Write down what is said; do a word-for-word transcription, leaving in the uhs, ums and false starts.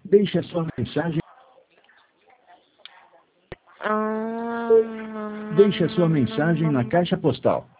Deixe a sua mensagem. Deixe a sua mensagem na caixa postal